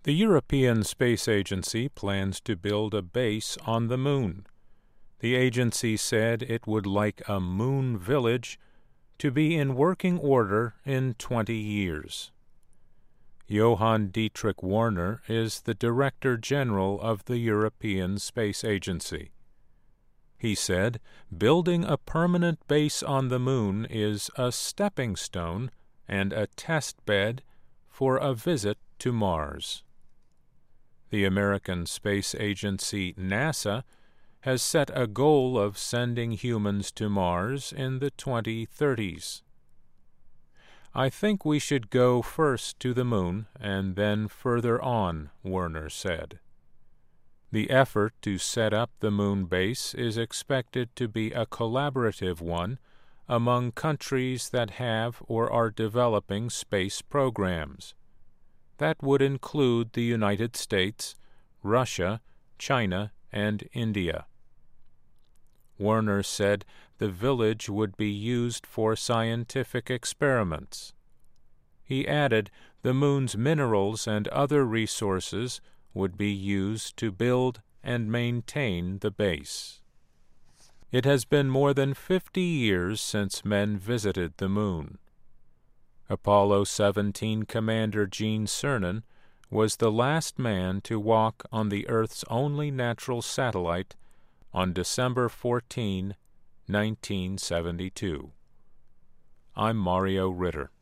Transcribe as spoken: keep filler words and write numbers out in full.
The European Space Agency plans to build a base on the Moon. The agency said it would like a moon village to be in working order in twenty years. Johann Dietrich Werner is the Director General of the European Space Agency. He said, "Building a permanent base on the Moon is a stepping stone and a test bed for a visit to Mars." The American Space Agency, NASA, has set a goal of sending humans to Mars in the twenty thirties. "I think we should go first to the Moon and then further on," Werner said. The effort to set up the Moon base is expected to be a collaborative one among countries that have or are developing space programs. That would include the United States, Russia, China, and India. Werner said the village would be used for scientific experiments. He added the Moon's minerals and other resources would be used to build and maintain the base. It has been more than fifty years since men visited the Moon. Apollo seventeen Commander Gene Cernan was the last man to walk on the Earth's only natural satellite on December fourteenth, nineteen seventy-two. I'm Mario Ritter.